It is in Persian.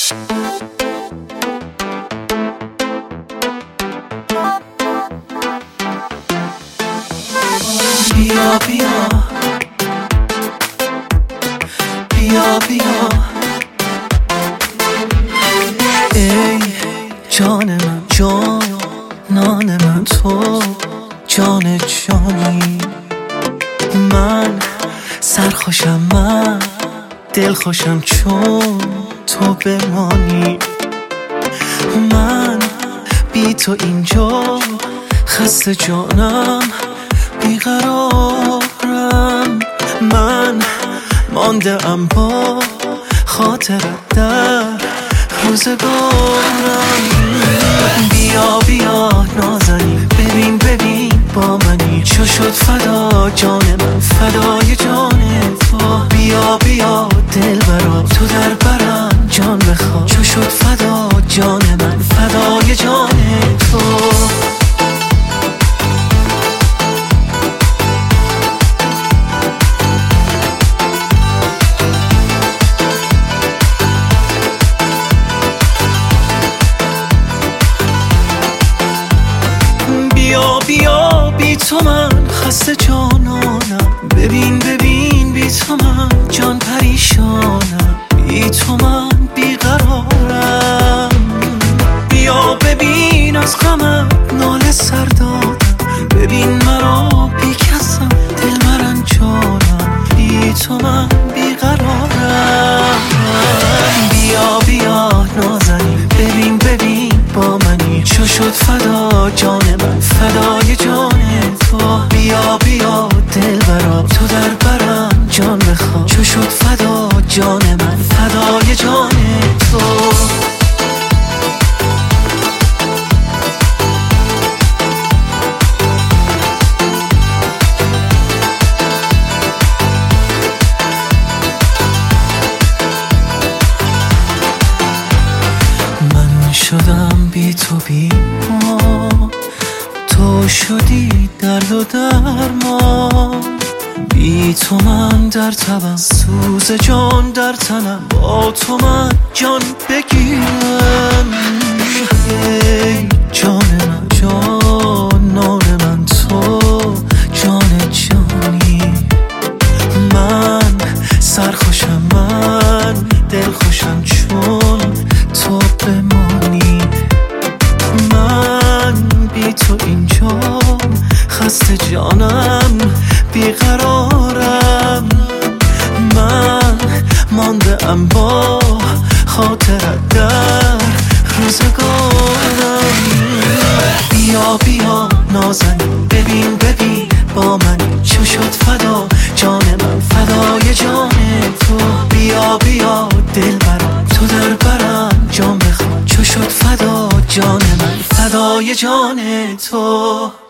بیا بیا بیا بیا ای جان من، جانان من، تو جان جانی. من سرخوشم، من دلخوشم چون تو بمانی. من بی تو اینجا خسته جانم، بیقرارم. من مانده ام با خاطرت در روزگارم. بیا بیا نازنی، ببین ببین با منی، چو شد فدا جان من، فدای جان تو. بیا بیا دلبرا تو در برم جان بخواه، چو شد فدا جان من، فدای جان تو. بیا بیا بی تو من خسته جانانم، ببین ببین بی تو من جان پریشانم، بی تو من بیقرارم. بیا ببین از غمم ناله سر دادم، ببین مرا بی کسم دل مرنجانم، بی تو من بیقرارم. بیا بیا نازنی، ببین ببین با منی، چو شد فدا جان من، فدای جان تو. بیا بیا دلبرا تو در برم جان بخواه، چو شد فدا جان من، فدای جان تو. من شدم بی تو بیمار، تو شدی درد و درمان. بی تو من در تبم، سوز جان در تنم، با تو من جان بگیرم. ای جان من، جانان من، تو جان جانی. من سرخوشم، من دلخوشم چون تو بمانی. من بی تو اینجا خسته جانم، بیقرارم. من مانده ام با خاطرت در روزگارم. بیا بیا نازنی، ببین ببین با منی، چو شد فدا جان من، فدای جان تو. بیا بیا دلبرا تو در برم جان بخواه، چو شد فدا جان من، فدای جان تو.